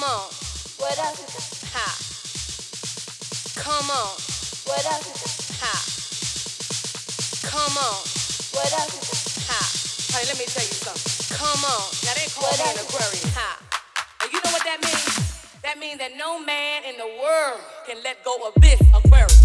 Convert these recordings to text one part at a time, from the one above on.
on. What up? Ha. Come on. What up? Ha. Come on. What up? Ha. Honey, let me tell you something. Come on. Now they call me an Aquarius. Ha. And you know what that means? That means that no man in the world can let go of this Aquarius.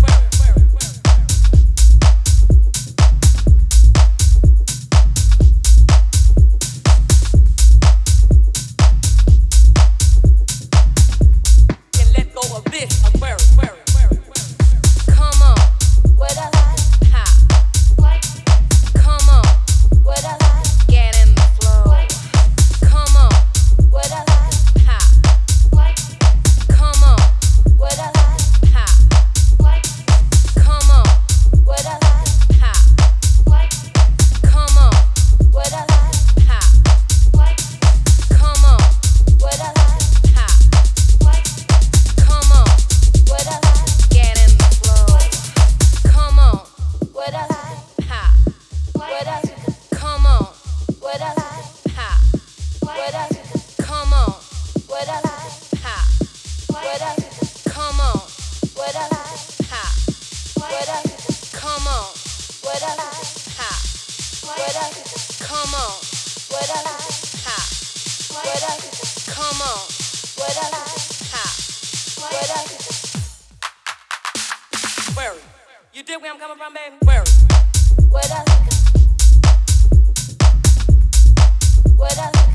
Can let go of this Aquarius. Come on. What up? Ha. Come on. What up? Get in the flow. Come on. What up? Ha. Come on. What up? Ha. Come on. What up? Ha. Come on. What up? Ha. Come on. What up? Ha. Come on. What up? Get in the flow. Come on. What up? Ha. What up? Come on. What up? Ha. What up? Come on. What up? Ha. What up? Come on. What up? Ha. What up? Come on. What up? Ha. What up? Come on. What up? Ha. What up? Come on. What up? Ha. What up? Aquarius. You dig where I'm coming from, baby? Aquarius. What up? What up?